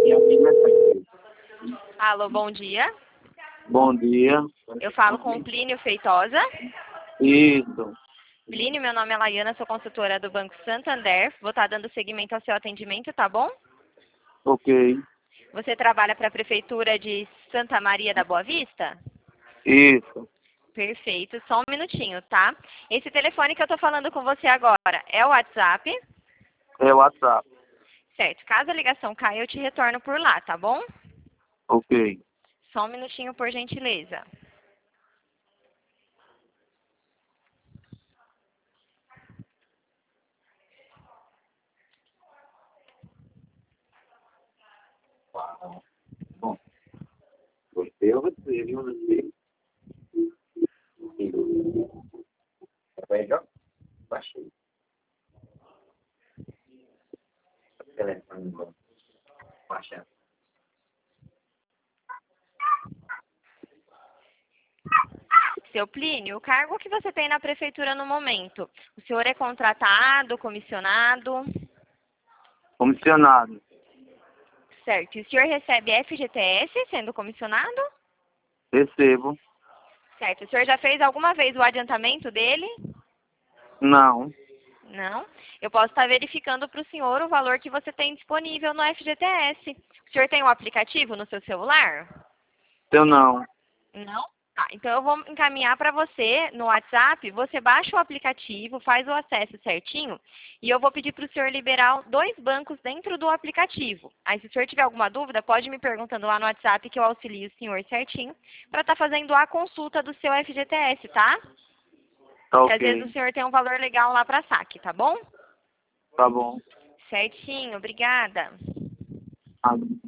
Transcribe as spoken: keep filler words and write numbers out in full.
Alô, bom dia. Bom dia. Eu falo com o Plínio Feitosa. Isso. Plínio, meu nome é Laiana, sou consultora do Banco Santander. Vou estar dando seguimento ao seu atendimento, tá bom? Ok. Você trabalha para a Prefeitura de Santa Maria da Boa Vista? Isso. Perfeito, só um minutinho, tá? Esse telefone que eu tô falando com você agora é o WhatsApp? É o WhatsApp. Certo, caso a ligação caia, eu te retorno por lá, tá bom? Ok. Só um minutinho, por gentileza. Bom, gostei ou você, viu? Você. Pega. Baixei. Telefone. Baixa. Seu Plínio, o cargo que você tem na Prefeitura no momento, o senhor é contratado, comissionado? Comissionado. Certo. E o senhor recebe F G T S sendo comissionado? Recebo. Certo. O senhor já fez alguma vez o adiantamento dele? Não. Não. Eu posso estar verificando para o senhor o valor que você tem disponível no F G T S. O senhor tem um aplicativo no seu celular? Eu não. Não? Tá, então eu vou encaminhar para você no WhatsApp, você baixa o aplicativo, faz o acesso certinho e eu vou pedir para o senhor liberar dois bancos dentro do aplicativo. Aí se o senhor tiver alguma dúvida, pode me perguntando lá no WhatsApp que eu auxilio o senhor certinho para estar fazendo a consulta do seu F G T S, tá? Tá Porque às vezes o ok. senhor tem um valor legal lá para saque, tá bom? Tá bom. Certinho, obrigada. Ah,